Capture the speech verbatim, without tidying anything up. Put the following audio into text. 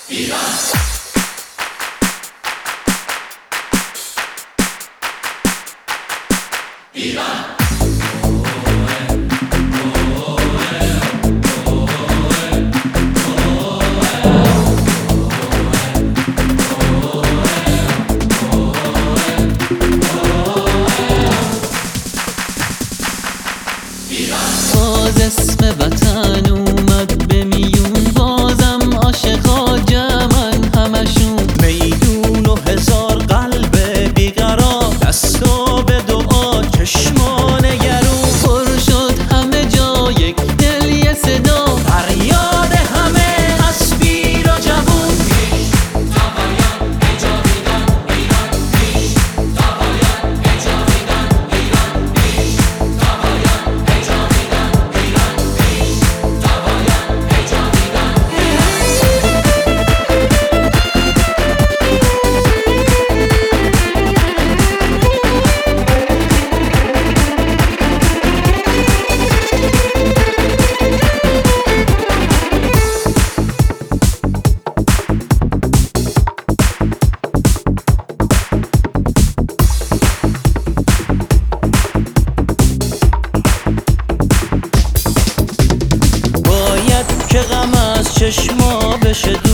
باز اسم وطن اومد به میون، بازم عاشقا جمعن همشون، میدون و هزار قلب بیقرار، دستا به دعا چشما نگرون، پر شد همه جا یک دل یه صدا، فریاد همه از پیر و جوون. پیش تا باید بجاویدن ایران، پیش تا باید بجاویدن ایران، پیش تا باید بجاویدن ایران، پیش تا باید بجاویدن باید که غم از چشما بشه